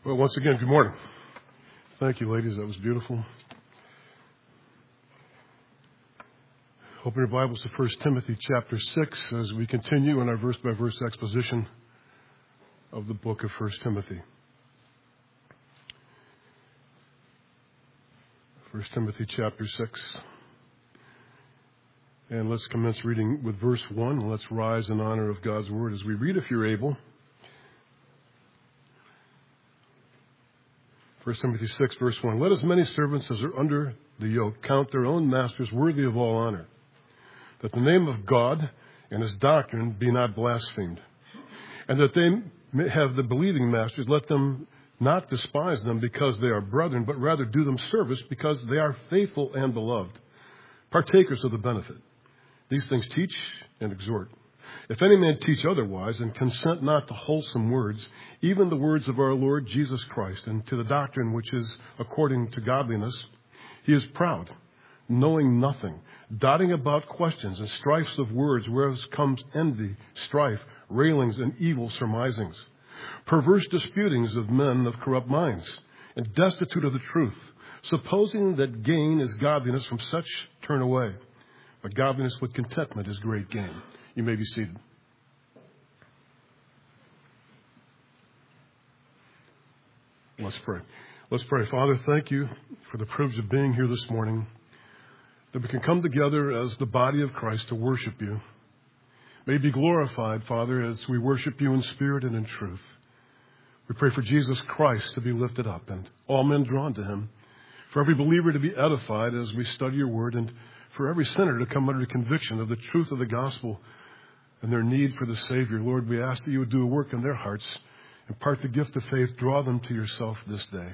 Well, once again, good morning. Thank you, ladies. That was beautiful. Open your Bibles to 1 Timothy chapter 6 as we continue in our verse-by-verse exposition of the book of 1 Timothy. 1 Timothy chapter 6. And let's commence reading with verse 1. Let's rise in honor of God's word as we read, if you're able. 1 Timothy 6, verse 1. Let as many servants as are under the yoke count their own masters worthy of all honor, that the name of God and his doctrine be not blasphemed, and that they may have the believing masters, let them not despise them because they are brethren, but rather do them service because they are faithful and beloved, partakers of the benefit. These things teach and exhort. If any man teach otherwise, and consent not to wholesome words, even the words of our Lord Jesus Christ, and to the doctrine which is according to godliness, he is proud, knowing nothing, dotting about questions and strifes of words, whereas comes envy, strife, railings, and evil surmisings, perverse disputings of men of corrupt minds, and destitute of the truth, supposing that gain is godliness, from such turn away. But godliness with contentment is great gain. You may be seated. Let's pray. Let's pray. Father, thank you for the privilege of being here this morning, that we can come together as the body of Christ to worship you. May you be glorified, Father, as we worship you in spirit and in truth. We pray for Jesus Christ to be lifted up and all men drawn to him, for every believer to be edified as we study your word, and for every sinner to come under the conviction of the truth of the gospel and their need for the Savior. Lord, we ask that you would do a work in their hearts, impart the gift of faith, draw them to yourself this day.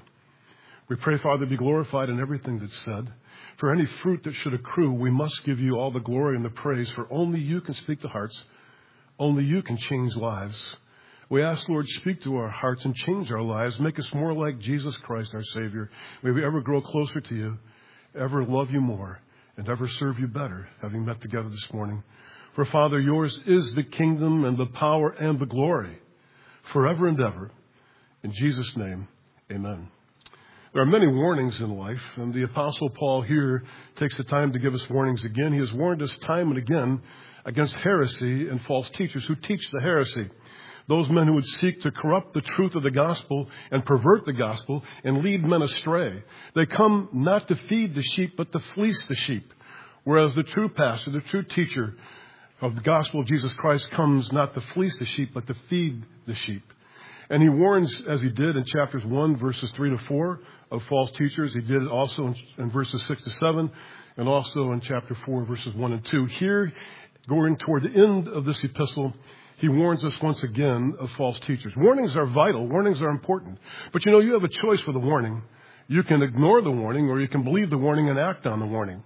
We pray, Father, be glorified in everything that's said. For any fruit that should accrue, we must give you all the glory and the praise, for only you can speak to hearts. Only you can change lives. We ask, Lord, speak to our hearts and change our lives. Make us more like Jesus Christ, our Savior. May we ever grow closer to you, ever love you more, and ever serve you better, having met together this morning. For, Father, yours is the kingdom and the power and the glory, forever and ever. In Jesus' name, amen. There are many warnings in life, and the Apostle Paul here takes the time to give us warnings again. He has warned us time and again against heresy and false teachers who teach the heresy. Those men who would seek to corrupt the truth of the gospel and pervert the gospel and lead men astray. They come not to feed the sheep, but to fleece the sheep. Whereas the true pastor, the true teacher of the gospel of Jesus Christ comes not to fleece the sheep, but to feed the sheep. And he warns, as he did in chapters 1, verses 3 to 4, of false teachers. He did it also in verses 6 to 7, and also in chapter 4, verses 1 and 2. Here, going toward the end of this epistle, he warns us once again of false teachers. Warnings are vital. Warnings are important. But you have a choice for the warning. You can ignore the warning, or you can believe the warning and act on the warning.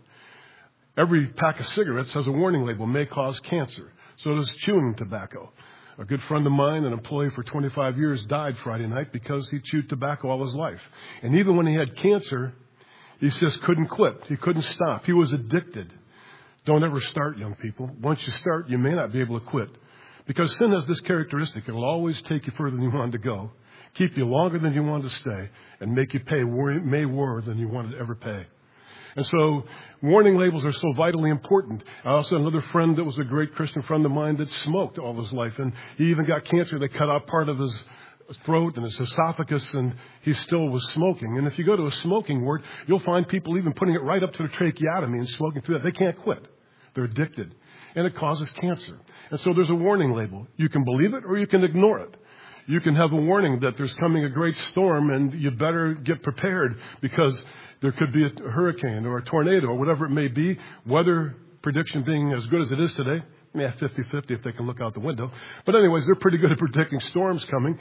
Every pack of cigarettes has a warning label, may cause cancer. So does chewing tobacco. A good friend of mine, an employee for 25 years, died Friday night because he chewed tobacco all his life. And even when he had cancer, he just couldn't quit. He couldn't stop. He was addicted. Don't ever start, young people. Once you start, you may not be able to quit. Because sin has this characteristic. It will always take you further than you wanted to go, keep you longer than you wanted to stay, and make you pay way more than you wanted to ever pay. And so warning labels are so vitally important. I also had another friend that was a great Christian friend of mine that smoked all his life. And he even got cancer. They cut out part of his throat and his esophagus, and he still was smoking. And if you go to a smoking ward, you'll find people even putting it right up to the tracheotomy and smoking through that. They can't quit. They're addicted. And it causes cancer. And so there's a warning label. You can believe it or you can ignore it. You can have a warning that there's coming a great storm and you better get prepared because there could be a hurricane or a tornado or whatever it may be. Weather prediction being as good as it is today. 50-50 if they can look out the window. But anyways, they're pretty good at predicting storms coming.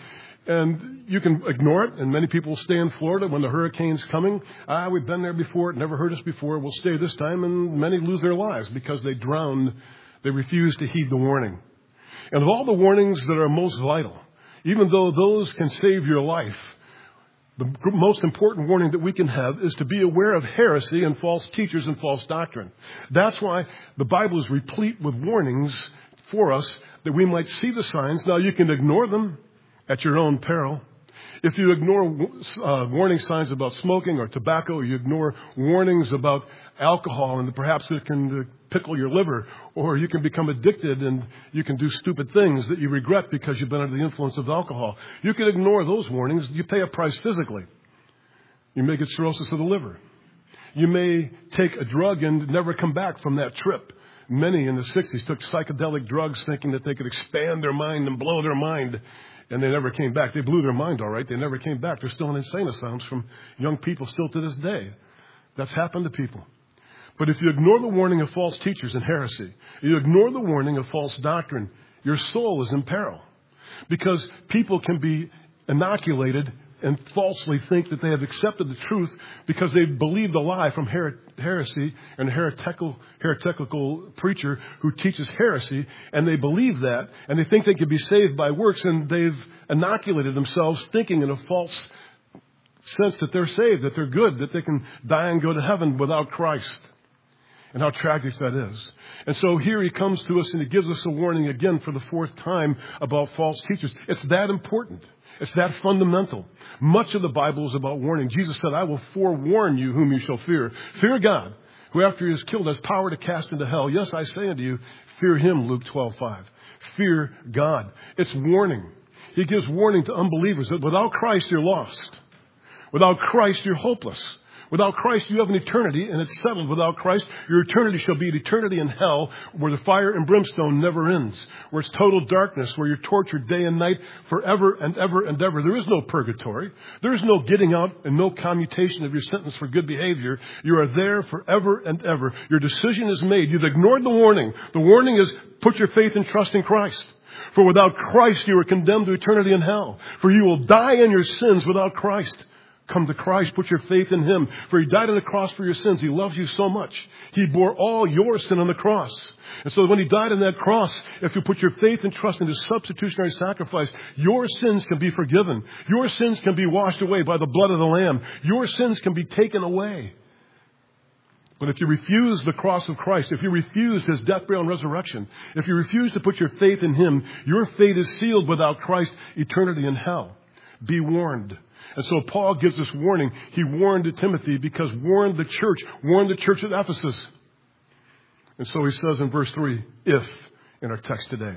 And you can ignore it. And many people stay in Florida when the hurricane's coming. We've been there before. It never hurt us before. We'll stay this time. And many lose their lives because they drown. They refuse to heed the warning. And of all the warnings that are most vital, even though those can save your life, the most important warning that we can have is to be aware of heresy and false teachers and false doctrine. That's why the Bible is replete with warnings for us that we might see the signs. Now, you can ignore them at your own peril. If you ignore warning signs about smoking or tobacco, or you ignore warnings about alcohol and perhaps it can pickle your liver, or you can become addicted and you can do stupid things that you regret because you've been under the influence of alcohol. You can ignore those warnings. You pay a price physically. You may get cirrhosis of the liver. You may take a drug and never come back from that trip. Many in the 60s took psychedelic drugs thinking that they could expand their mind and blow their mind, and they never came back. They blew their mind all right. They never came back. They're still in insane asylums from young people still to this day. That's happened to people. But if you ignore the warning of false teachers and heresy, you ignore the warning of false doctrine, your soul is in peril. Because people can be inoculated and falsely think that they have accepted the truth because they believed a lie from heresy and a heretical preacher who teaches heresy, and they believe that, and they think they can be saved by works, and they've inoculated themselves thinking in a false sense that they're saved, that they're good, that they can die and go to heaven without Christ. And how tragic that is. And so here he comes to us and he gives us a warning again for the fourth time about false teachers. It's that important. It's that fundamental. Much of the Bible is about warning. Jesus said, I will forewarn you whom you shall fear. Fear God, who after he is killed has power to cast into hell. Yes, I say unto you, fear him, Luke 12:5. Fear God. It's warning. He gives warning to unbelievers that without Christ you're lost. Without Christ you're hopeless. Without Christ, you have an eternity, and it's settled. Without Christ, your eternity shall be an eternity in hell, where the fire and brimstone never ends, where it's total darkness, where you're tortured day and night forever and ever and ever. There is no purgatory. There is no getting out and no commutation of your sentence for good behavior. You are there forever and ever. Your decision is made. You've ignored the warning. The warning is put your faith and trust in Christ. For without Christ, you are condemned to eternity in hell. For you will die in your sins without Christ. Come to Christ, put your faith in him. For he died on the cross for your sins. He loves you so much. He bore all your sin on the cross. And so when he died on that cross, if you put your faith and trust in his substitutionary sacrifice, your sins can be forgiven. Your sins can be washed away by the blood of the Lamb. Your sins can be taken away. But if you refuse the cross of Christ, if you refuse his death, burial, and resurrection, if you refuse to put your faith in him, your fate is sealed without Christ, eternity in hell. Be warned. And so Paul gives this warning. He warned Timothy because warned the church at Ephesus. And so he says in verse 3, if, in our text today.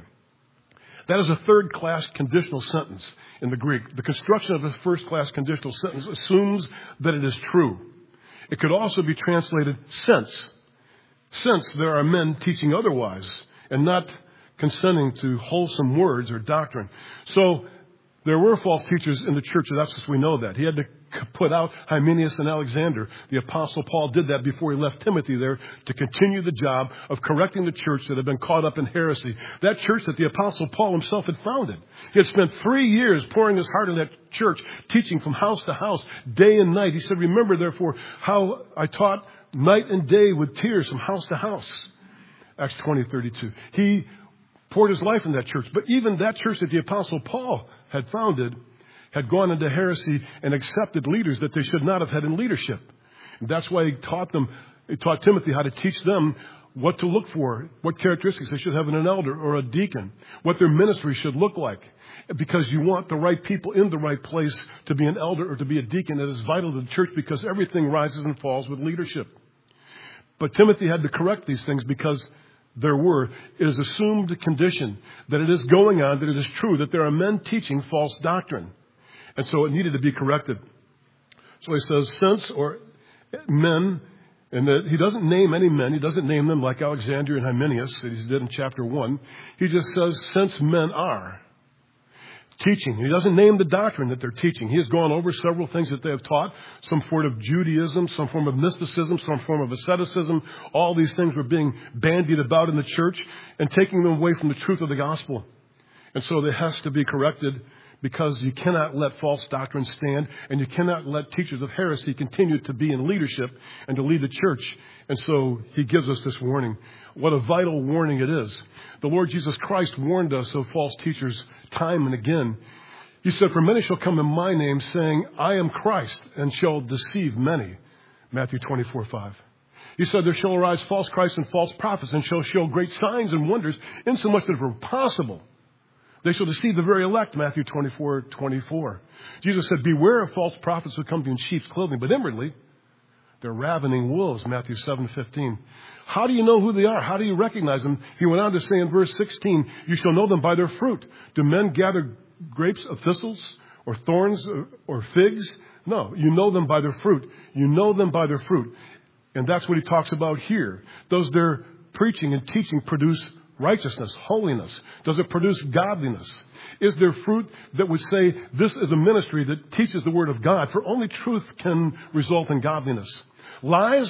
That is a third-class conditional sentence in the Greek. The construction of a first-class conditional sentence assumes that it is true. It could also be translated since. Since there are men teaching otherwise and not consenting to wholesome words or doctrine. So there were false teachers in the church of Ephesus. We know that. He had to put out Hymenaeus and Alexander. The Apostle Paul did that before he left Timothy there to continue the job of correcting the church that had been caught up in heresy. That church that the Apostle Paul himself had founded. He had spent 3 years pouring his heart in that church, teaching from house to house, day and night. He said, remember, therefore, how I taught night and day with tears from house to house. Acts 20:32. He poured his life in that church. But even that church that the Apostle Paul had founded had gone into heresy and accepted leaders that they should not have had in leadership. And that's why he taught Timothy how to teach them what to look for, what characteristics they should have in an elder or a deacon, what their ministry should look like. Because you want the right people in the right place to be an elder or to be a deacon. It is vital to the church because everything rises and falls with leadership. But Timothy had to correct these things because it is assumed condition that it is going on, that it is true, that there are men teaching false doctrine. And so it needed to be corrected. So he says, since, or men, and that he doesn't name any men. He doesn't name them like Alexander and Hymenaeus that he did in chapter 1. He just says, since men are teaching. He doesn't name the doctrine that they're teaching. He has gone over several things that they have taught. Some form of Judaism, some form of mysticism, some form of asceticism. All these things were being bandied about in the church and taking them away from the truth of the gospel. And so it has to be corrected because you cannot let false doctrine stand and you cannot let teachers of heresy continue to be in leadership and to lead the church. And so he gives us this warning. What a vital warning it is. The Lord Jesus Christ warned us of false teachers time and again. He said, for many shall come in my name saying, I am Christ, and shall deceive many. Matthew 24:5. He said, there shall arise false Christs and false prophets, and shall show great signs and wonders, insomuch that if it were possible, They shall deceive the very elect, Matthew 24:24. Jesus said, beware of false prophets who come to you in sheep's clothing, but inwardly they're ravening wolves, Matthew 7:15. How do you know who they are? How do you recognize them? He went on to say in verse 16, you shall know them by their fruit. Do men gather grapes of thistles or thorns or figs? No, you know them by their fruit. You know them by their fruit. And that's what he talks about here. Does their preaching and teaching produce righteousness, holiness? Does it produce godliness? Is there fruit that would say this is a ministry that teaches the Word of God? For only truth can result in godliness. Lies,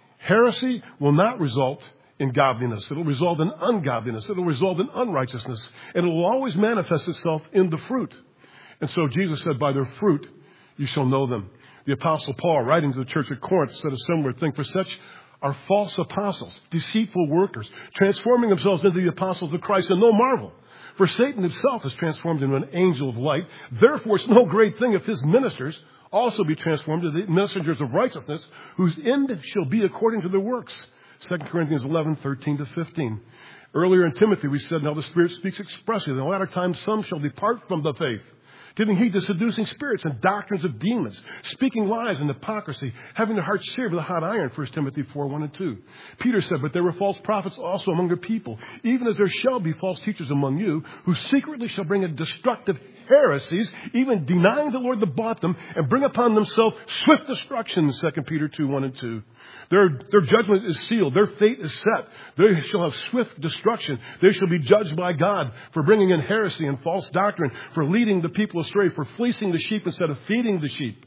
heresy will not result in godliness. It will result in ungodliness. It will result in unrighteousness. And it will always manifest itself in the fruit. And so Jesus said, by their fruit you shall know them. The Apostle Paul, writing to the church at Corinth, said a similar thing. For such are false apostles, deceitful workers, transforming themselves into the apostles of Christ. And no marvel, for Satan himself is transformed into an angel of light. Therefore, it's no great thing if his ministers also be transformed into the messengers of righteousness, whose end shall be according to their works. 2 Corinthians 11:13-15. Earlier in Timothy, we said, now the Spirit speaks expressly. In the latter times, some shall depart from the faith, giving heed to seducing spirits and doctrines of demons, speaking lies and hypocrisy, having their hearts seared with a hot iron, 1 Timothy 4:1-2. Peter said, but there were false prophets also among the people, even as there shall be false teachers among you, who secretly shall bring in destructive heresies, even denying the Lord that bought them, and bring upon themselves swift destruction, 2 Peter 2:1-2. Their judgment is sealed. Their fate is set. They shall have swift destruction. They shall be judged by God for bringing in heresy and false doctrine, for leading the people astray, for fleecing the sheep instead of feeding the sheep.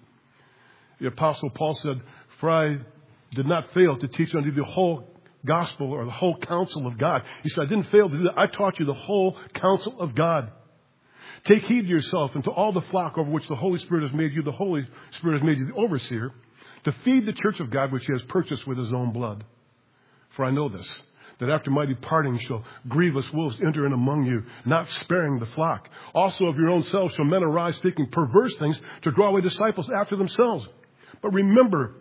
The Apostle Paul said, for I did not fail to teach unto you the whole gospel or the whole counsel of God. He said, I didn't fail to do that. I taught you the whole counsel of God. Take heed to yourself and to all the flock over which the Holy Spirit has made you. The Holy Spirit has made you the overseer, to feed the church of God, which he has purchased with his own blood. For I know this, that after my departing shall grievous wolves enter in among you, not sparing the flock. Also of your own selves shall men arise, speaking perverse things, to draw away disciples after themselves. But remember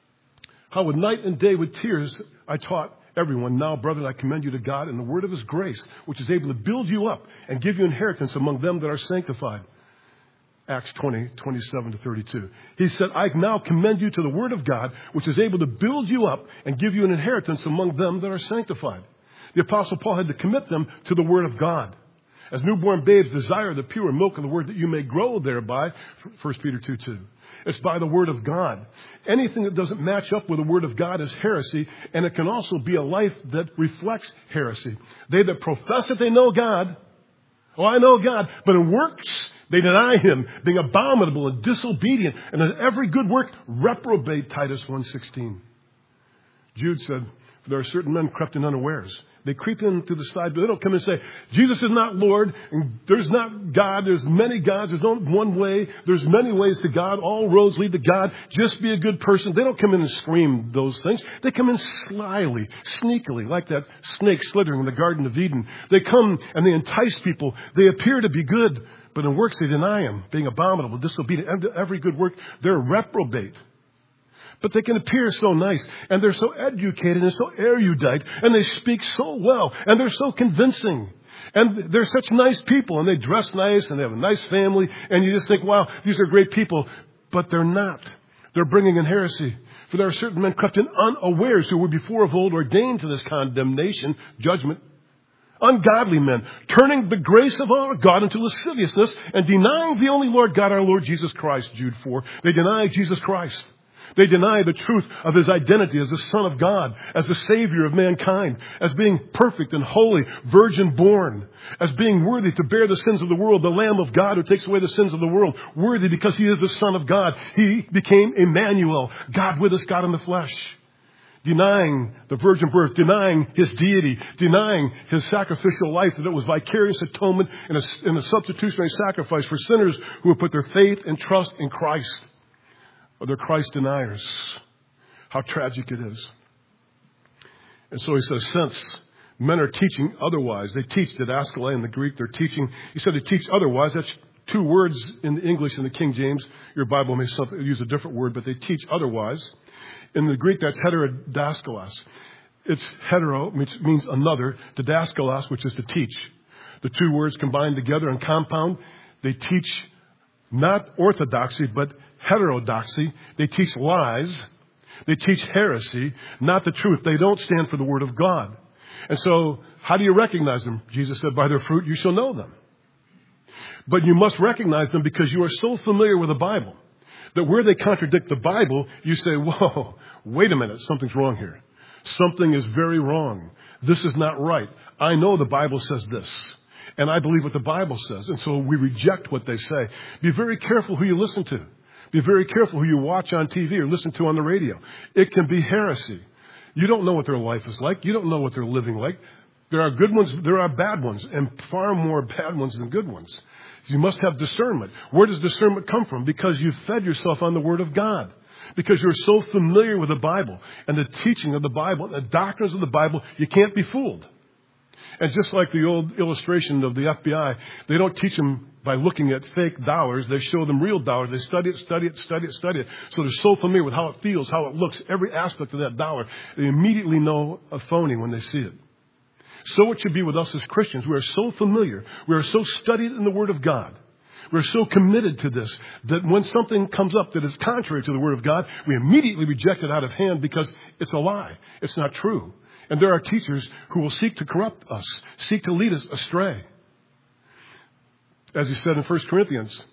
how with night and day with tears I taught everyone. Now, brethren, I commend you to God and the word of his grace, which is able to build you up and give you inheritance among them that are sanctified. Acts 20:27-32. He said, I now commend you to the word of God, which is able to build you up and give you an inheritance among them that are sanctified. The Apostle Paul had to commit them to the word of God. As newborn babes desire the pure milk of the word that you may grow thereby, 1 Peter 2:2. It's by the word of God. Anything that doesn't match up with the word of God is heresy, and it can also be a life that reflects heresy. They that profess that they know God, oh, I know God, but in works they deny him, being abominable and disobedient, and in every good work reprobate, Titus 1:16. Jude said, for there are certain men crept in unawares. They creep in through the side, but they don't come and say, Jesus is not Lord, and there's not God, there's many gods, there's no one way, there's many ways to God, all roads lead to God, just be a good person. They don't come in and scream those things. They come in slyly, sneakily, like that snake slithering in the Garden of Eden. They come and they entice people. They appear to be good, but in works they deny him, being abominable, disobedient, and every good work they're reprobate. But they can appear so nice, and they're so educated and so erudite, and they speak so well, and they're so convincing. And they're such nice people, and they dress nice, and they have a nice family, and you just think, wow, these are great people. But they're not. They're bringing in heresy. For there are certain men crept in unawares who were before of old ordained to this condemnation, judgment. Ungodly men, turning the grace of our God into lasciviousness, and denying the only Lord God, our Lord Jesus Christ, Jude 4. They deny Jesus Christ. They deny the truth of his identity as the Son of God, as the Savior of mankind, as being perfect and holy, virgin born, as being worthy to bear the sins of the world, the Lamb of God who takes away the sins of the world, worthy because he is the Son of God. He became Emmanuel, God with us, God in the flesh. Denying the virgin birth, denying his deity, denying his sacrificial life, that it was vicarious atonement and a substitutionary sacrifice for sinners who have put their faith and trust in Christ. Or they're Christ deniers. How tragic it is. And so he says, since men are teaching otherwise, they teach didaskale in the Greek, they're teaching, he said they teach otherwise. That's two words in the English and the King James. Your Bible may use a different word, but they teach otherwise. In the Greek, that's heterodidaskalos. It's hetero, which means another, didaskalos, which is to teach. The two words combined together and compound, they teach not orthodoxy, but heterodoxy. They teach lies. They teach heresy, not the truth. They don't stand for the Word of God. And so, how do you recognize them? Jesus said, by their fruit you shall know them. But you must recognize them because you are so familiar with the Bible that where they contradict the Bible, you say, whoa, wait a minute, something's wrong here. Something is very wrong. This is not right. I know the Bible says this, and I believe what the Bible says. And so we reject what they say. Be very careful who you listen to. Be very careful who you watch on TV or listen to on the radio. It can be heresy. You don't know what their life is like. You don't know what they're living like. There are good ones, there are bad ones, and far more bad ones than good ones. You must have discernment. Where does discernment come from? Because you've fed yourself on the Word of God. Because you're so familiar with the Bible and the teaching of the Bible, and the doctrines of the Bible, you can't be fooled. And just like the old illustration of the FBI, they don't teach them by looking at fake dollars. They show them real dollars. They study it. So they're so familiar with how it feels, how it looks, every aspect of that dollar. They immediately know a phony when they see it. So it should be with us as Christians. We are so familiar. We are so studied in the Word of God. We're so committed to this that when something comes up that is contrary to the Word of God, we immediately reject it out of hand because it's a lie. It's not true. And there are teachers who will seek to corrupt us, seek to lead us astray. As he said in 1 Corinthians,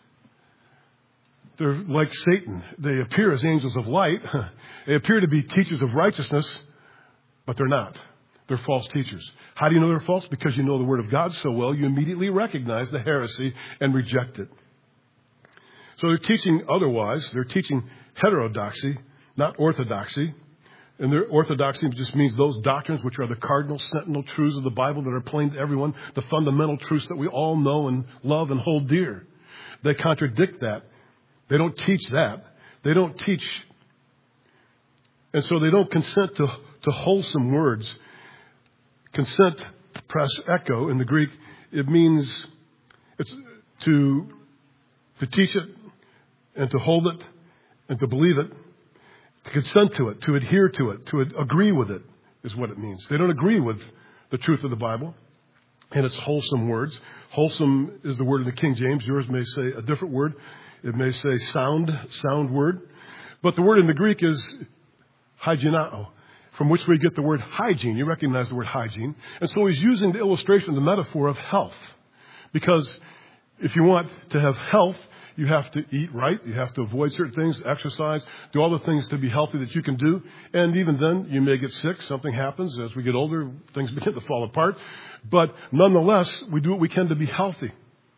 they're like Satan. They appear as angels of light. They appear to be teachers of righteousness, but they're not. They're false teachers. How do you know they're false? Because you know the Word of God so well, you immediately recognize the heresy and reject it. So they're teaching otherwise. They're teaching heterodoxy, not orthodoxy. And their orthodoxy just means those doctrines which are the cardinal, sentinel truths of the Bible that are plain to everyone, the fundamental truths that we all know and love and hold dear. They contradict that. They don't teach that. They don't teach. And so they don't consent to wholesome words. Consent, pras echo in the Greek, it means it's to teach it and to hold it and to believe it, to consent to it, to adhere to it, to agree with it is what it means. They don't agree with the truth of the Bible and its wholesome words. Wholesome is the word in the King James. Yours may say a different word. It may say sound word. But the word in the Greek is hygienao, from which we get the word hygiene. You recognize the word hygiene. And so he's using the illustration, the metaphor of health. Because if you want to have health, you have to eat right. You have to avoid certain things, exercise, do all the things to be healthy that you can do. And even then, you may get sick. Something happens. As we get older, things begin to fall apart. But nonetheless, we do what we can to be healthy.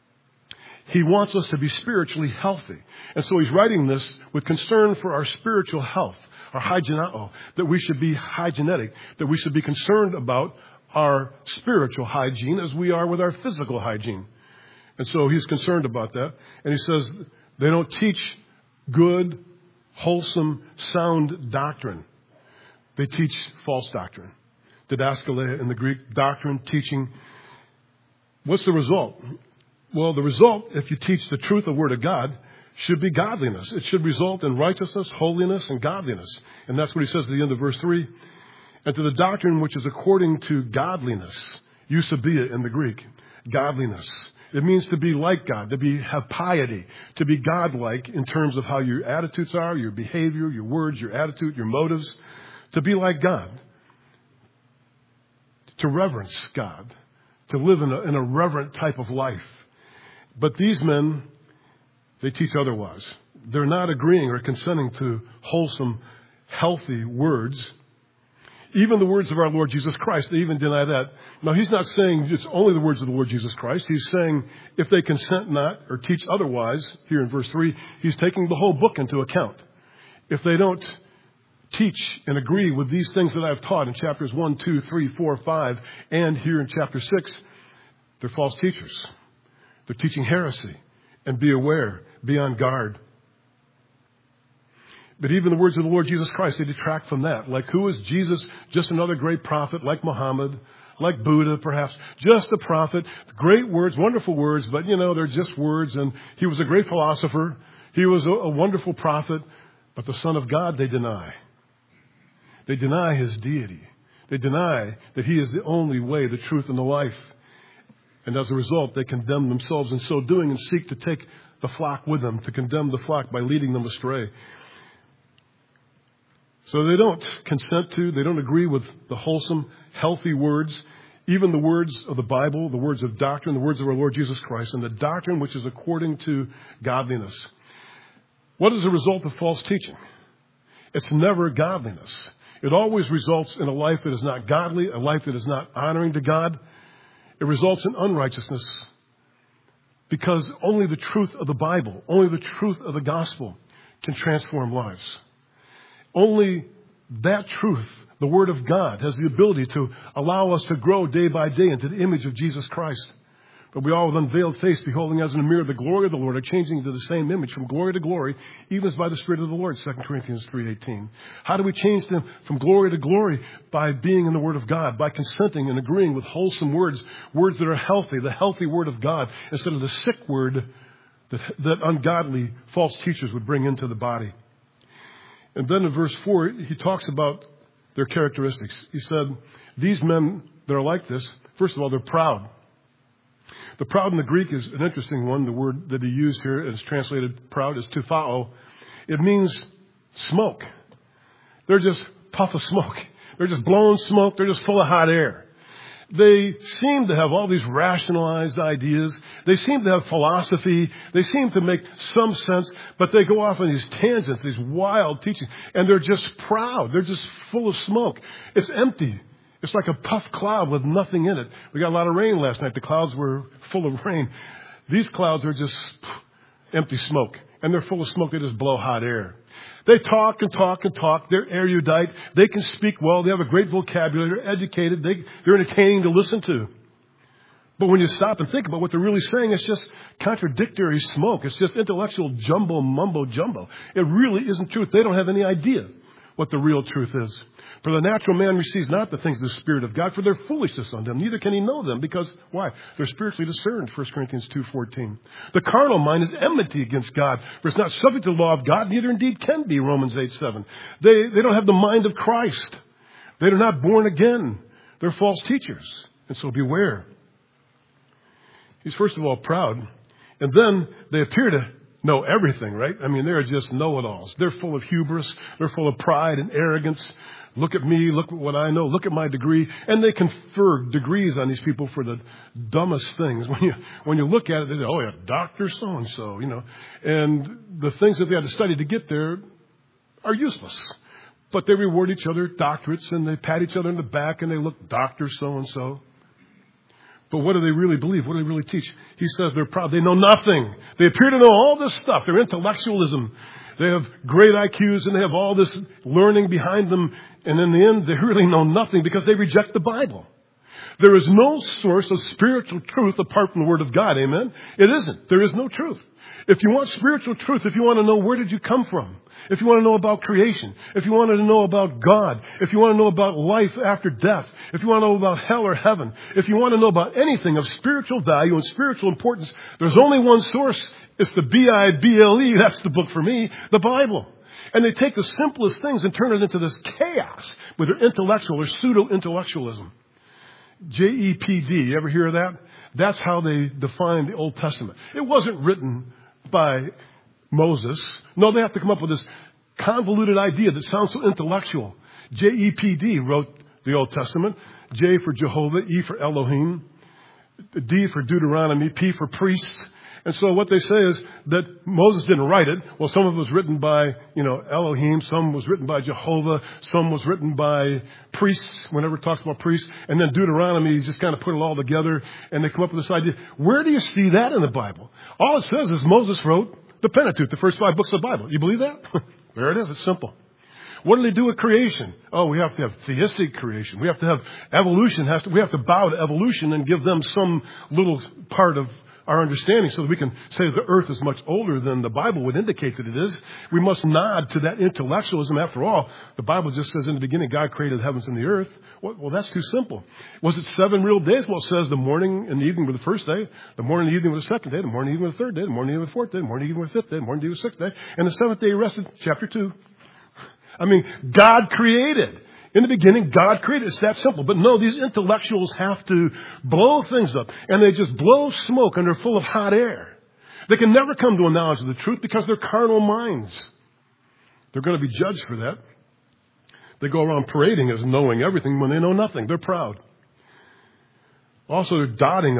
He wants us to be spiritually healthy. And so he's writing this with concern for our spiritual health. Our hygienao, that we should be hygienetic, that we should be concerned about our spiritual hygiene as we are with our physical hygiene. And so he's concerned about that. And he says they don't teach good, wholesome, sound doctrine. They teach false doctrine. Didaskaleia in the Greek, doctrine, teaching. What's the result? Well, the result, if you teach the truth of the Word of God, should be godliness. It should result in righteousness, holiness, and godliness. And that's what he says at the end of verse 3. And to the doctrine which is according to godliness, eusebia in the Greek, godliness. It means to be like God, have piety, to be godlike in terms of how your attitudes are, your behavior, your words, your attitude, your motives. To be like God. To reverence God. To live in a reverent type of life. But these men, they teach otherwise. They're not agreeing or consenting to wholesome, healthy words. Even the words of our Lord Jesus Christ, they even deny that. Now, he's not saying it's only the words of the Lord Jesus Christ. He's saying if they consent not or teach otherwise, here in verse 3, he's taking the whole book into account. If they don't teach and agree with these things that I've taught in chapters 1, 2, 3, 4, 5, and here in chapter 6, they're false teachers. They're teaching heresy. And be aware, be on guard. But even the words of the Lord Jesus Christ, they detract from that. Like, who is Jesus? Just another great prophet, like Muhammad, like Buddha, perhaps. Just a prophet. Great words, wonderful words, but, they're just words. And he was a great philosopher. He was a wonderful prophet. But the Son of God, they deny. They deny his deity. They deny that he is the only way, the truth, and the life. And as a result, they condemn themselves in so doing and seek to take the flock with them, to condemn the flock by leading them astray. So they don't consent to, they don't agree with the wholesome, healthy words, even the words of the Bible, the words of doctrine, the words of our Lord Jesus Christ, and the doctrine which is according to godliness. What is the result of false teaching? It's never godliness. It always results in a life that is not godly, a life that is not honoring to God. It results in unrighteousness because only the truth of the Bible, only the truth of the gospel can transform lives. Only that truth, the Word of God, has the ability to allow us to grow day by day into the image of Jesus Christ. But we all with unveiled face, beholding as in a mirror the glory of the Lord, are changing into the same image from glory to glory, even as by the Spirit of the Lord, 2 Corinthians 3:18. How do we change them from glory to glory? By being in the Word of God, by consenting and agreeing with wholesome words, words that are healthy, the healthy Word of God, instead of the sick word that ungodly false teachers would bring into the body. And then in verse 4, he talks about their characteristics. He said, these men that are like this, first of all, they're proud. The proud in the Greek is an interesting one. The word that he used here is translated proud is tufao. It means smoke. They're just puff of smoke. They're just blowing smoke. They're just full of hot air. They seem to have all these rationalized ideas. They seem to have philosophy. They seem to make some sense, but they go off on these tangents, these wild teachings, and they're just proud. They're just full of smoke. It's empty. It's like a puff cloud with nothing in it. We got a lot of rain last night. The clouds were full of rain. These clouds are just empty smoke, and they're full of smoke. They just blow hot air. They talk and talk and talk. They're erudite. They can speak well. They have a great vocabulary. They're educated. They're entertaining to listen to. But when you stop and think about what they're really saying, it's just contradictory smoke. It's just intellectual jumbo, mumbo jumbo. It really isn't truth. They don't have any idea what the real truth is. For the natural man receives not the things of the Spirit of God, for they're foolishness on them. Neither can he know them, because, why? They're spiritually discerned, 1 Corinthians 2:14. The carnal mind is enmity against God, for it's not subject to the law of God, neither indeed can be, Romans 8:7. They don't have the mind of Christ. They are not born again. They're false teachers. And so beware. He's first of all proud, and then they appear to know everything, right? I mean, they're just know-it-alls. They're full of hubris. They're full of pride and arrogance. Look at me. Look at what I know. Look at my degree. And they confer degrees on these people for the dumbest things. When you look at it, they say, oh, yeah, Dr. So-and-so, you know. And the things that they had to study to get there are useless. But they reward each other doctorates, and they pat each other in the back, and they look Dr. So-and-so. But what do they really believe? What do they really teach? He says they're proud. They know nothing. They appear to know all this stuff. Their intellectualism. They have great IQs, and they have all this learning behind them. And in the end, they really know nothing because they reject the Bible. There is no source of spiritual truth apart from the Word of God. Amen? It isn't. There is no truth. If you want spiritual truth, if you want to know where did you come from, if you want to know about creation, if you want to know about God, if you want to know about life after death, if you want to know about hell or heaven, if you want to know about anything of spiritual value and spiritual importance, there's only one source. It's the Bible. That's the book for me, the Bible. And they take the simplest things and turn it into this chaos with their intellectual or pseudo-intellectualism. JEPD, you ever hear of that? That's how they define the Old Testament. It wasn't written by Moses. No, they have to come up with this convoluted idea that sounds so intellectual. JEPD wrote the Old Testament. J for Jehovah, E for Elohim, D for Deuteronomy, P for priests. And so what they say is that Moses didn't write it. Well, some of it was written by, Elohim. Some was written by Jehovah. Some was written by priests, whenever it talks about priests. And then Deuteronomy, just kind of put it all together, and they come up with this idea. Where do you see that in the Bible? All it says is Moses wrote the Pentateuch, the first 5 books of the Bible. You believe that? There it is. It's simple. What do they do with creation? Oh, we have to have theistic creation. We have to have evolution. We have to bow to evolution and give them some little part of our understanding so that we can say the earth is much older than the Bible would indicate that it is. We must nod to that intellectualism. After all, the Bible just says in the beginning, God created the heavens and the earth. Well, that's too simple. Was it 7 real days? Well, it says the morning and the evening were the first day, the morning and the evening were the second day, the morning and the evening were the third day, the morning and the fourth day, the morning and the evening were the fifth day, the morning and the evening were the sixth day, and the seventh day he rested, chapter 2. I mean, God created. In the beginning, God created. It's that simple. But no, these intellectuals have to blow things up. And they just blow smoke and they're full of hot air. They can never come to a knowledge of the truth because they're carnal minds. They're going to be judged for that. They go around parading as knowing everything when they know nothing. They're proud. Also, they're dotting,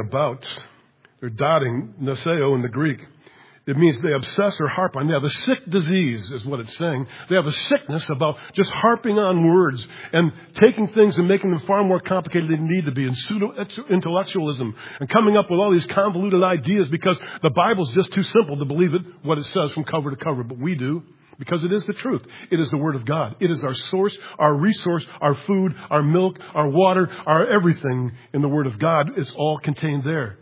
neseo in the Greek. It means they obsess or harp on. They have a sick disease, is what it's saying. They have a sickness about just harping on words and taking things and making them far more complicated than they need to be, and pseudo-intellectualism, and coming up with all these convoluted ideas because the Bible's just too simple to believe it, what it says from cover to cover. But we do, because it is the truth. It is the Word of God. It is our source, our resource, our food, our milk, our water, our everything in the Word of God. It's all contained there.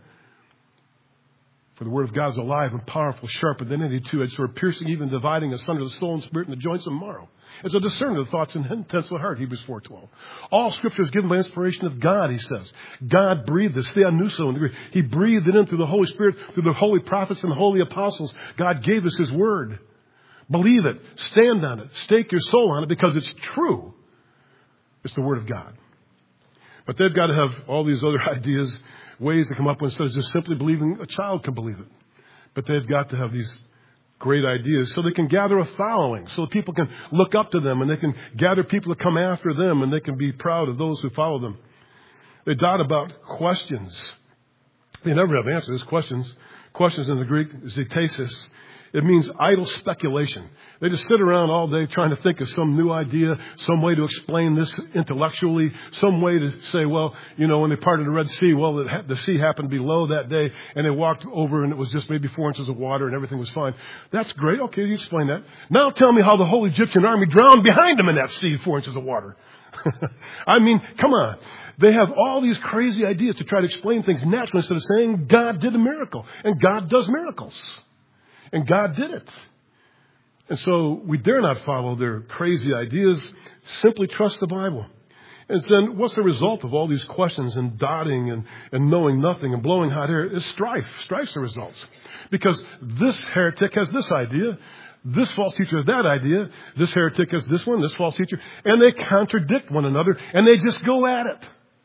For the Word of God is alive and powerful, sharper than any two-edged sword, piercing, even dividing asunder the soul and spirit and the joints and marrow. It's a discerner of the thoughts and intents of the heart, Hebrews 4:12. All Scripture is given by inspiration of God, he says. God breathed this, theanuso in the Greek. He breathed it in through the Holy Spirit, through the holy prophets and the holy apostles. God gave us His Word. Believe it. Stand on it. Stake your soul on it because it's true. It's the Word of God. But they've got to have all these other ideas, ways to come up with instead of just simply believing a child can believe it. But they've got to have these great ideas so they can gather a following, so that people can look up to them and they can gather people to come after them and they can be proud of those who follow them. They dot about questions. They never have answers. Questions. Questions in the Greek, zetesis. It means idle speculation. They just sit around all day trying to think of some new idea, some way to explain this intellectually, some way to say, well, when they parted the Red Sea, well, the sea happened to be low that day, and they walked over and it was just maybe 4 inches of water and everything was fine. That's great. Okay, you explain that. Now tell me how the whole Egyptian army drowned behind them in that sea, 4 inches of water. I mean, come on. They have all these crazy ideas to try to explain things naturally instead of saying God did a miracle, and God does miracles. And God did it. And so we dare not follow their crazy ideas. Simply trust the Bible. And then what's the result of all these questions and dotting and knowing nothing and blowing hot air? Is strife. Strife's the results. Because this heretic has this idea. This false teacher has that idea. This heretic has this one, this false teacher. And they contradict one another. And they just go at it.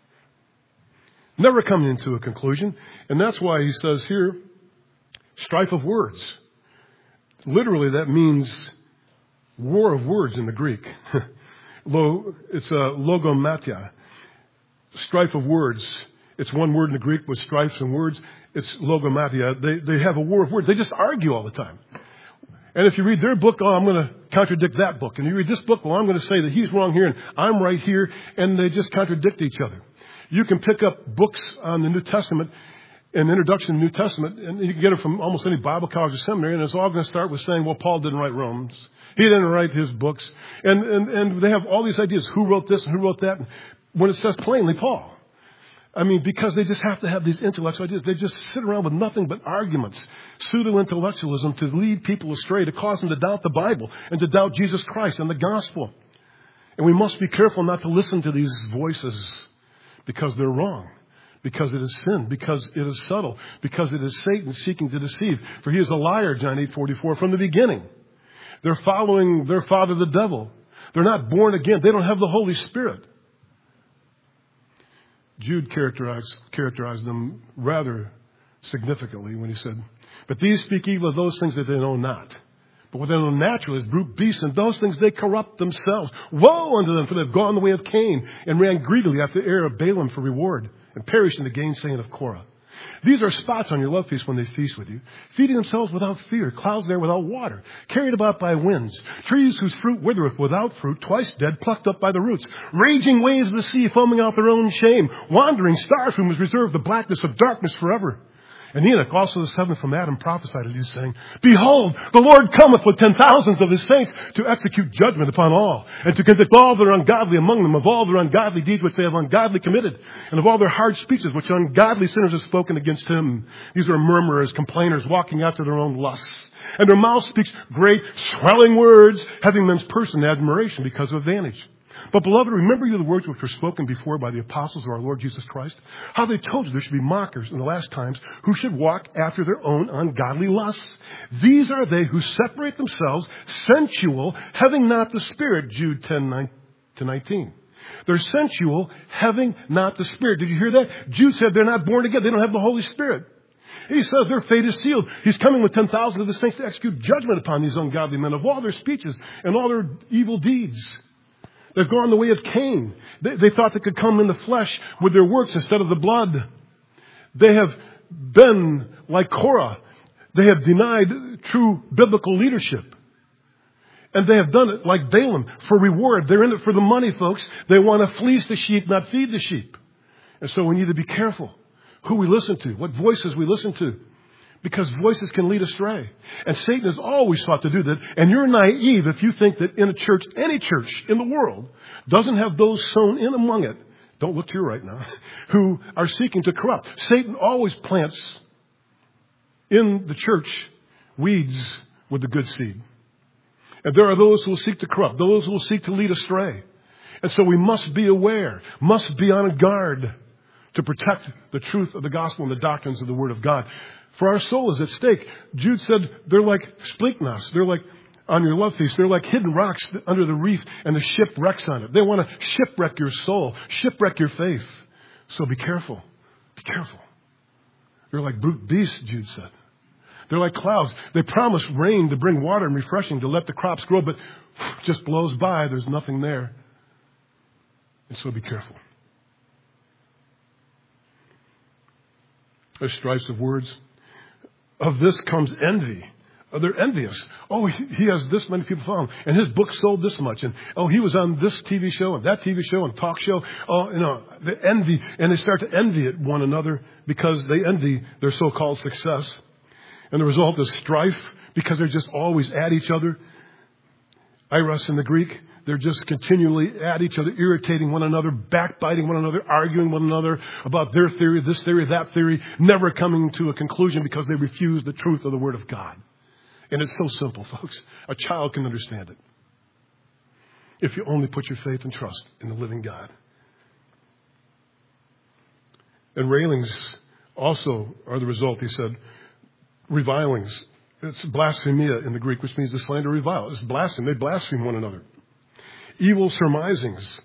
Never coming into a conclusion. And that's why he says here, strife of words. Literally, that means war of words in the Greek. It's a logomatia, strife of words. It's one word in the Greek with strifes and words. It's logomatia. They have a war of words. They just argue all the time. And if you read their book, I'm going to contradict that book. And you read this book, I'm going to say that he's wrong here and I'm right here. And they just contradict each other. You can pick up books on the New Testament, an introduction to the New Testament, and you can get it from almost any Bible college or seminary, and it's all going to start with saying, well, Paul didn't write Romans. He didn't write his books. And they have all these ideas. Who wrote this and who wrote that? When it says plainly, Paul. I mean, because they just have to have these intellectual ideas. They just sit around with nothing but arguments, pseudo-intellectualism to lead people astray, to cause them to doubt the Bible and to doubt Jesus Christ and the gospel. And we must be careful not to listen to these voices because they're wrong. Because it is sin, because it is subtle, because it is Satan seeking to deceive. For he is a liar, John 8:44, from the beginning. They're following their father, the devil. They're not born again. They don't have the Holy Spirit. Jude characterized them rather significantly when he said, but these speak evil of those things that they know not. But what they know naturally is brute beasts, and those things they corrupt themselves. Woe unto them, for they've gone the way of Cain, and ran greedily after the heir of Balaam for reward, and perished in the gainsaying of Korah. These are spots on your love feast when they feast with you, feeding themselves without fear, clouds there without water, carried about by winds, trees whose fruit withereth without fruit, twice dead, plucked up by the roots, raging waves of the sea, foaming out their own shame, wandering stars whom is reserved the blackness of darkness forever. And Enoch, also the seventh from Adam, prophesied of these, saying, behold, the Lord cometh with 10,000s of his saints to execute judgment upon all, and to convict all that are ungodly among them of all their ungodly deeds which they have ungodly committed, and of all their hard speeches which ungodly sinners have spoken against him. These are murmurers, complainers, walking after their own lusts. And their mouth speaks great, swelling words, having men's person in admiration because of advantage. But, beloved, remember you the words which were spoken before by the apostles of our Lord Jesus Christ? How they told you there should be mockers in the last times who should walk after their own ungodly lusts. These are they who separate themselves, sensual, having not the Spirit, Jude 10:9-19. They're sensual, having not the Spirit. Did you hear that? Jude said they're not born again. They don't have the Holy Spirit. He says their fate is sealed. He's coming with 10,000 of the saints to execute judgment upon these ungodly men of all their speeches and all their evil deeds. They've gone the way of Cain. They thought they could come in the flesh with their works instead of the blood. They have been like Korah. They have denied true biblical leadership. And they have done it like Balaam for reward. They're in it for the money, folks. They want to fleece the sheep, not feed the sheep. And so we need to be careful who we listen to, what voices we listen to. Because voices can lead astray. And Satan has always sought to do that. And you're naive if you think that in a church, any church in the world, doesn't have those sown in among it, don't look to your right now, who are seeking to corrupt. Satan always plants in the church weeds with the good seed. And there are those who will seek to corrupt, those who will seek to lead astray. And so we must be aware, must be on guard to protect the truth of the gospel and the doctrines of the Word of God. For our soul is at stake. Jude said they're like splinknas. They're like on your love feast. They're like hidden rocks under the reef and the ship wrecks on it. They want to shipwreck your soul, shipwreck your faith. So be careful. Be careful. They're like brute beasts, Jude said. They're like clouds. They promise rain to bring water and refreshing to let the crops grow, but just blows by. There's nothing there. And so be careful. There's strifes of words. Of this comes envy. Oh, they're envious. Oh, he has this many people following him. And his book sold this much. And, oh, he was on this TV show and that TV show and talk show. Oh, they envy. And they start to envy at one another because they envy their so-called success. And the result is strife because they're just always at each other. Iros in the Greek. They're just continually at each other, irritating one another, backbiting one another, arguing one another about their theory, this theory, that theory, never coming to a conclusion because they refuse the truth of the Word of God. And it's so simple, folks. A child can understand it. If you only put your faith and trust in the living God. And railings also are the result, he said. Revilings. It's blasphemia in the Greek, which means to slander, revile. It's blasphemy. They blaspheme one another. Evil surmisings.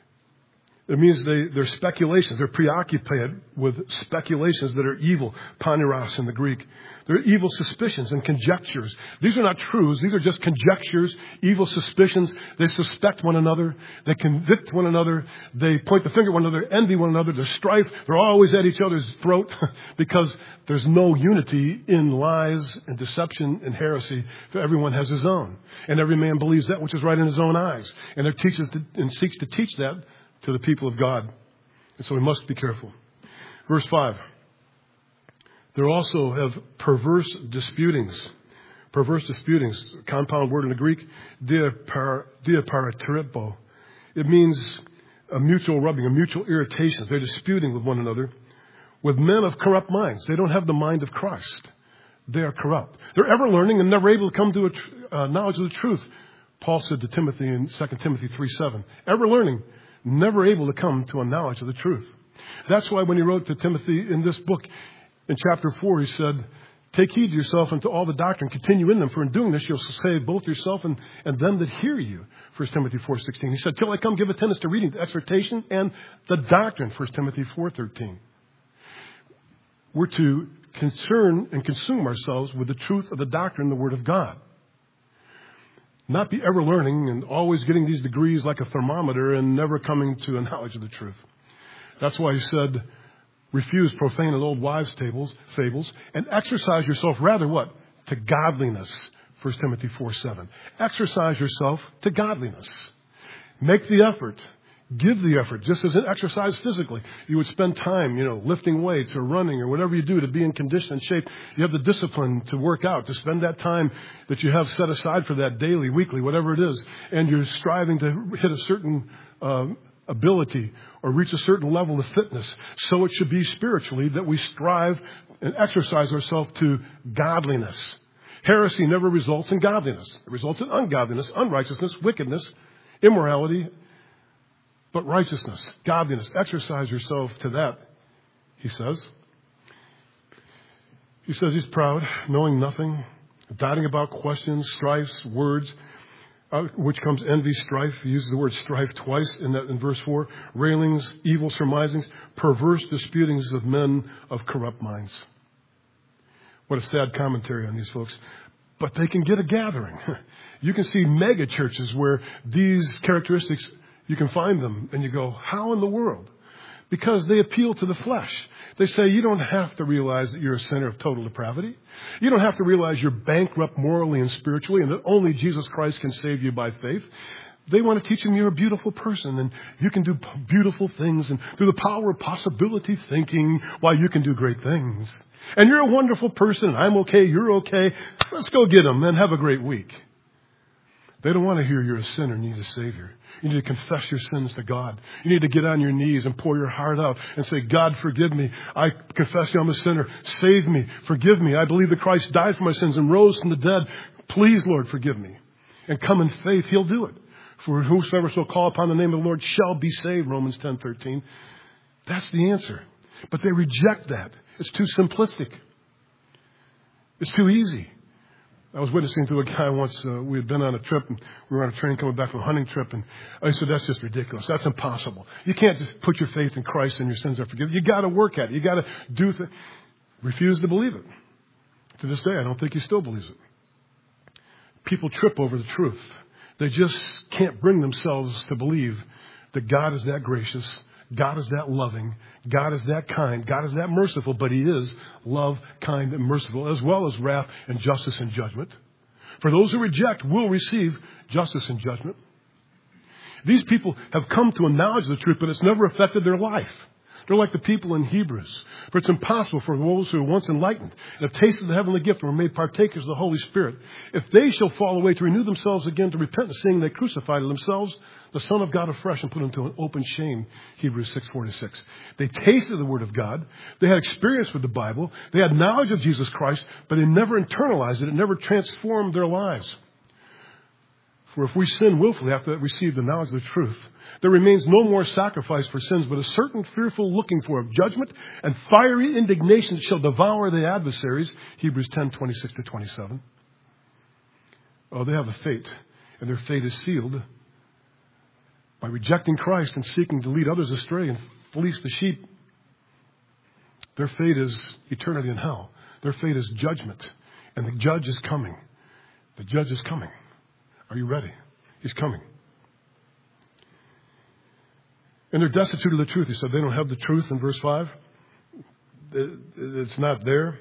It means they're speculations. They're preoccupied with speculations that are evil. Paniros in the Greek. They're evil suspicions and conjectures. These are not truths. These are just conjectures, evil suspicions. They suspect one another. They convict one another. They point the finger at one another, envy one another. There's strife. They're always at each other's throat because there's no unity in lies and deception and heresy. For everyone has his own. And every man believes that which is right in his own eyes. And there teaches and seeks to teach that to the people of God. And so we must be careful. Verse 5. There also have perverse disputings. Perverse disputings, compound word in the Greek, diaparatripo. It means a mutual rubbing, a mutual irritation. They're disputing with one another with men of corrupt minds. They don't have the mind of Christ. They are corrupt. They're ever learning and never able to come to a knowledge of the truth. Paul said to Timothy in 2 Timothy 3:7, ever learning, never able to come to a knowledge of the truth. That's why when he wrote to Timothy in this book, in chapter 4, he said, take heed to yourself and to all the doctrine. Continue in them, for in doing this you'll save both yourself and them that hear you. 1 Timothy 4:16. He said, till I come, give attendance to reading, to exhortation, and the doctrine. 1 Timothy 4:13. We're to concern and consume ourselves with the truth of the doctrine, the Word of God. Not be ever learning and always getting these degrees like a thermometer and never coming to a knowledge of the truth. That's why he said, refuse profane and old wives' fables, and exercise yourself rather what? To godliness. 1 Timothy 4:7. Exercise yourself to godliness. Make the effort. Give the effort. Just as an exercise physically. You would spend time, lifting weights or running or whatever you do to be in condition and shape. You have the discipline to work out, to spend that time that you have set aside for that daily, weekly, whatever it is. And you're striving to hit a certain ability or reach a certain level of fitness. So it should be spiritually that we strive and exercise ourselves to godliness. Heresy never results in godliness. It results in ungodliness, unrighteousness, wickedness, immorality, but righteousness, godliness. Exercise yourself to that, he says. He says he's proud, knowing nothing, doubting about questions, strifes, words. which comes envy, strife. He uses the word strife twice in verse 4. Railings, evil surmisings, perverse disputings of men of corrupt minds. What a sad commentary on these folks. But they can get a gathering. You can see mega churches where these characteristics, you can find them, and you go, how in the world? Because they appeal to the flesh. They say you don't have to realize that you're a sinner of total depravity. You don't have to realize you're bankrupt morally and spiritually, and that only Jesus Christ can save you by faith. They want to teach them you're a beautiful person, and you can do beautiful things, and through the power of possibility thinking, why you can do great things. And you're a wonderful person, and I'm okay, you're okay. Let's go get them and have a great week. They don't want to hear you're a sinner and need a Savior. You need to confess your sins to God. You need to get on your knees and pour your heart out and say, God, forgive me. I confess you I'm a sinner. Save me. Forgive me. I believe that Christ died for my sins and rose from the dead. Please, Lord, forgive me. And come in faith. He'll do it. For whosoever shall call upon the name of the Lord shall be saved, Romans 10:13. That's the answer. But they reject that. It's too simplistic. It's too easy. I was witnessing to a guy once. We had been on a trip, and we were on a train coming back from a hunting trip, and I said, that's just ridiculous. That's impossible. You can't just put your faith in Christ and your sins are forgiven. You got to work at it. You got to do things. Refuse to believe it. To this day, I don't think he still believes it. People trip over the truth. They just can't bring themselves to believe that God is that gracious, God is that loving, God is that kind, God is that merciful, but He is love, kind, and merciful, as well as wrath and justice and judgment. For those who reject will receive justice and judgment. These people have come to a knowledge of the truth, but it's never affected their life. They're like the people in Hebrews. For it's impossible for those who are once enlightened and have tasted the heavenly gift and were made partakers of the Holy Spirit, if they shall fall away, to renew themselves again to repentance, seeing they crucified themselves, the Son of God afresh, and put him to an open shame, Hebrews 6:46. They tasted the Word of God. They had experience with the Bible. They had knowledge of Jesus Christ, but they never internalized it. It never transformed their lives. For if we sin willfully after that receive the knowledge of the truth, there remains no more sacrifice for sins, but a certain fearful looking for of judgment and fiery indignation that shall devour the adversaries, Hebrews 10:26-27. Oh, they have a fate, and their fate is sealed by rejecting Christ and seeking to lead others astray and fleece the sheep. Their fate is eternity in hell. Their fate is judgment, and the judge is coming. The judge is coming. Are you ready? He's coming. And they're destitute of the truth. He said they don't have the truth in verse 5. It's not there.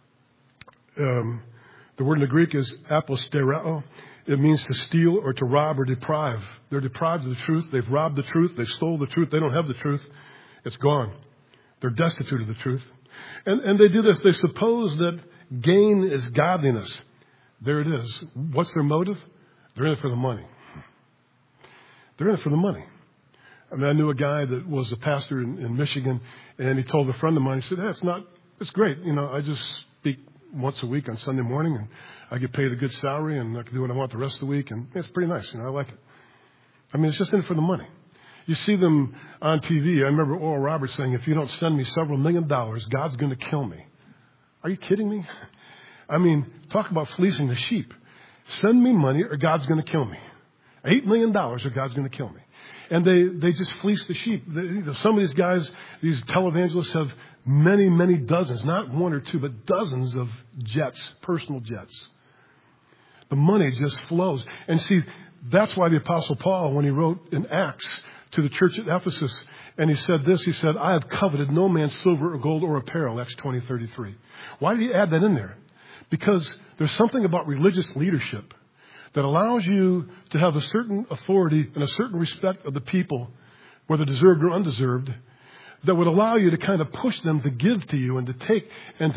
The word in the Greek is apostereo. It means to steal or to rob or deprive. They're deprived of the truth. They've robbed the truth. They've stole the truth. They don't have the truth. It's gone. They're destitute of the truth. And they do this. They suppose that gain is godliness. There it is. What's their motive? They're in it for the money. They're in it for the money. I mean, I knew a guy that was a pastor in Michigan, and he told a friend of mine, he said, hey, it's great. You know, I just speak once a week on Sunday morning, and I get paid a good salary, and I can do what I want the rest of the week, and it's pretty nice. You know, I like it. I mean, it's just in it for the money. You see them on TV. I remember Oral Roberts saying, if you don't send me several $1 million, God's going to kill me. Are you kidding me? I mean, talk about fleecing the sheep. Send me money or God's going to kill me. $8 million or God's going to kill me. And they just fleece the sheep. Some of these guys, these televangelists have many, many dozens, not one or two, but dozens of jets, personal jets. The money just flows. And see, that's why the Apostle Paul, when he wrote in Acts to the church at Ephesus, and he said this, he said, I have coveted no man's silver or gold or apparel, Acts 20:33. Why did he add that in there? Because there's something about religious leadership that allows you to have a certain authority and a certain respect of the people, whether deserved or undeserved, that would allow you to kind of push them to give to you and to take and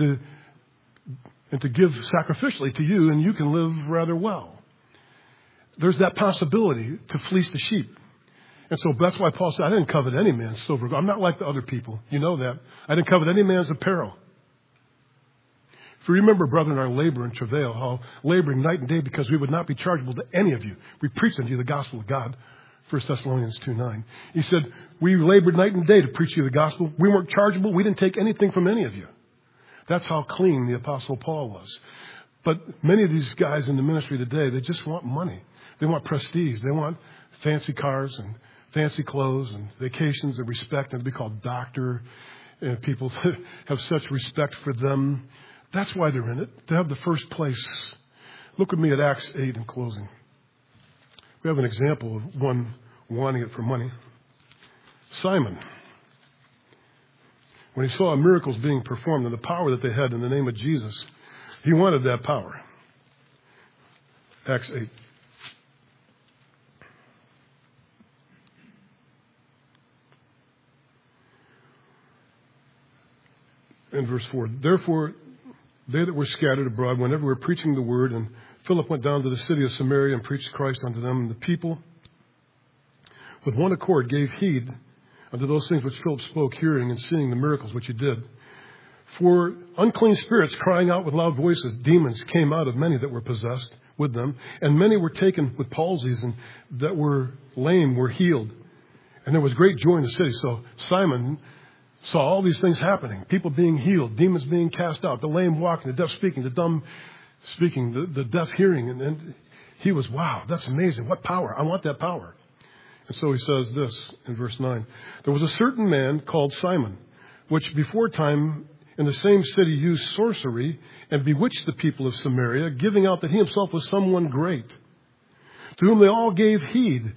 to give sacrificially to you, and you can live rather well. There's that possibility to fleece the sheep. And so that's why Paul said, I didn't covet any man's silver. I'm not like the other people. You know that. I didn't covet any man's apparel. If you remember, brethren, our labor and travail, how laboring night and day because we would not be chargeable to any of you. We preached unto you the gospel of God, 1 Thessalonians 2:9. He said, we labored night and day to preach you the gospel. We weren't chargeable. We didn't take anything from any of you. That's how clean the Apostle Paul was. But many of these guys in the ministry today, they just want money. They want prestige. They want fancy cars and fancy clothes and vacations and respect, and to be called doctor. And people have such respect for them. That's why they're in it, to have the first place. Look with me at Acts 8 in closing. We have an example of one wanting it for money. Simon, when he saw miracles being performed and the power that they had in the name of Jesus, he wanted that power. Acts 8. In verse 4, therefore, they that were scattered abroad went everywhere preaching the word, and Philip went down to the city of Samaria and preached Christ unto them. And the people, with one accord, gave heed unto those things which Philip spoke, hearing and seeing the miracles which he did. For unclean spirits, crying out with loud voices, demons came out of many that were possessed with them, and many were taken with palsies, and that were lame were healed. And there was great joy in the city. So Simon saw all these things happening, people being healed, demons being cast out, the lame walking, the deaf speaking, the dumb speaking, the deaf hearing. And he was, wow, that's amazing. What power. I want that power. And so he says this in verse 9. There was a certain man called Simon, which before time in the same city used sorcery and bewitched the people of Samaria, giving out that he himself was someone great, to whom they all gave heed,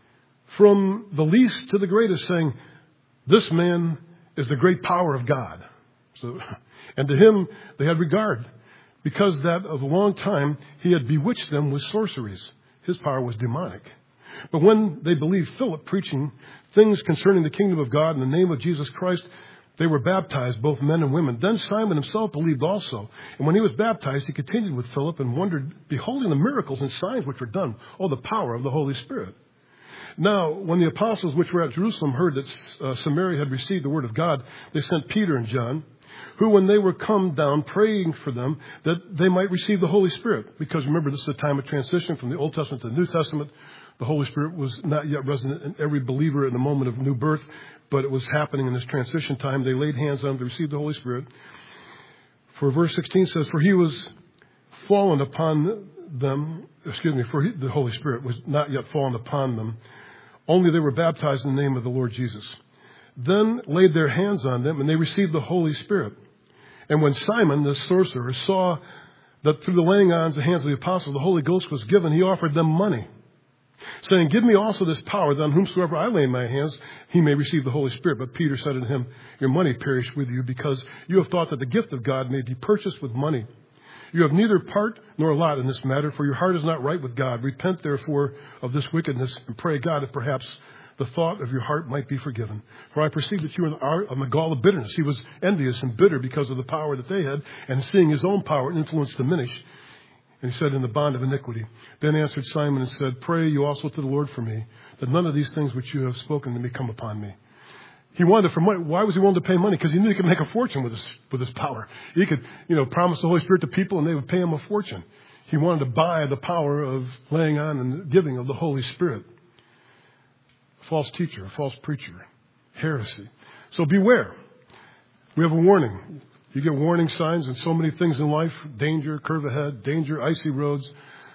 from the least to the greatest, saying, this man is the great power of God. So, and to him they had regard, because that of a long time he had bewitched them with sorceries. His power was demonic. But when they believed Philip preaching things concerning the kingdom of God in the name of Jesus Christ, they were baptized, both men and women. Then Simon himself believed also. And when he was baptized, he continued with Philip and wondered, beholding the miracles and signs which were done. Oh, the power of the Holy Spirit. Now, when the apostles which were at Jerusalem heard that Samaria had received the word of God, they sent Peter and John, who, when they were come down, praying for them that they might receive the Holy Spirit. Because remember, this is a time of transition from the Old Testament to the New Testament. The Holy Spirit was not yet resident in every believer in the moment of new birth, but it was happening in this transition time. They laid hands on them to receive the Holy Spirit. For verse 16 says, for he was fallen upon them, the Holy Spirit was not yet fallen upon them. Only they were baptized in the name of the Lord Jesus. Then laid their hands on them, and they received the Holy Spirit. And when Simon, the sorcerer, saw that through the laying on of the hands of the apostles the Holy Ghost was given, he offered them money, saying, give me also this power, that on whomsoever I lay my hands, he may receive the Holy Spirit. But Peter said unto him, your money perish with you, because you have thought that the gift of God may be purchased with money. You have neither part nor lot in this matter, for your heart is not right with God. Repent, therefore, of this wickedness, and pray God that perhaps the thought of your heart might be forgiven. For I perceive that you are on the gall of bitterness. He was envious and bitter because of the power that they had, and seeing his own power and influence diminish. And he said, in the bond of iniquity. Then answered Simon and said, pray you also to the Lord for me, that none of these things which you have spoken to me come upon me. He wanted it for money. Why was he willing to pay money? Because he knew he could make a fortune with his power. He could, promise the Holy Spirit to people and they would pay him a fortune. He wanted to buy the power of laying on and giving of the Holy Spirit. A false teacher, a false preacher, heresy. So beware. We have a warning. You get warning signs in so many things in life. Danger, curve ahead, danger, icy roads,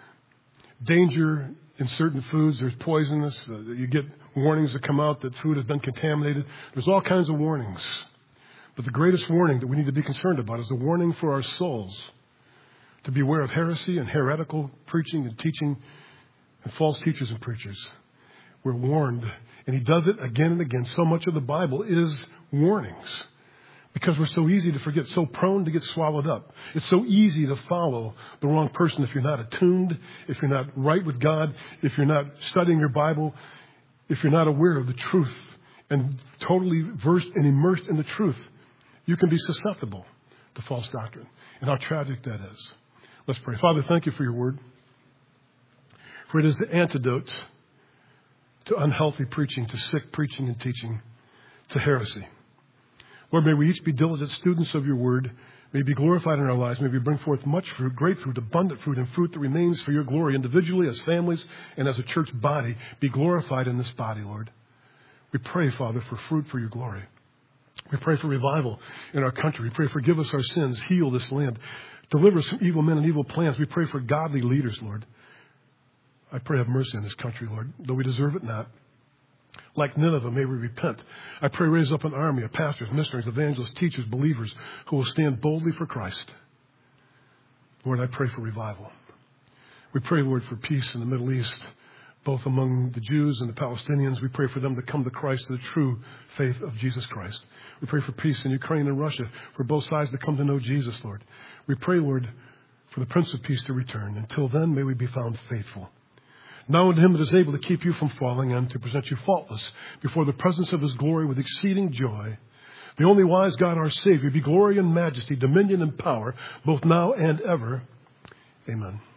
danger in certain foods. There's poisonous. You get warnings that come out that food has been contaminated. There's all kinds of warnings. But the greatest warning that we need to be concerned about is the warning for our souls to beware of heresy and heretical preaching and teaching and false teachers and preachers. We're warned. And he does it again and again. So much of the Bible is warnings. Because we're so easy to forget, so prone to get swallowed up. It's so easy to follow the wrong person if you're not attuned, if you're not right with God, if you're not studying your Bible, if you're not aware of the truth and totally versed and immersed in the truth. You can be susceptible to false doctrine. And how tragic that is. Let's pray. Father, thank you for your word. For it is the antidote to unhealthy preaching, to sick preaching and teaching, to heresy. Lord, may we each be diligent students of your word. May you be glorified in our lives. May we bring forth much fruit, great fruit, abundant fruit, and fruit that remains for your glory individually, as families, and as a church body. Be glorified in this body, Lord. We pray, Father, for fruit for your glory. We pray for revival in our country. We pray, forgive us our sins, heal this land, deliver us from evil men and evil plans. We pray for godly leaders, Lord. I pray have mercy on this country, Lord, though we deserve it not. Like Nineveh, may we repent. I pray raise up an army of pastors, missionaries, evangelists, teachers, believers who will stand boldly for Christ. Lord, I pray for revival. We pray, Lord, for peace in the Middle East, both among the Jews and the Palestinians. We pray for them to come to Christ, to the true faith of Jesus Christ. We pray for peace in Ukraine and Russia, for both sides to come to know Jesus, Lord. We pray, Lord, for the Prince of Peace to return. Until then, may we be found faithful. Now unto him that is able to keep you from falling and to present you faultless before the presence of his glory with exceeding joy. The only wise God, our Savior, be glory and majesty, dominion and power, both now and ever. Amen.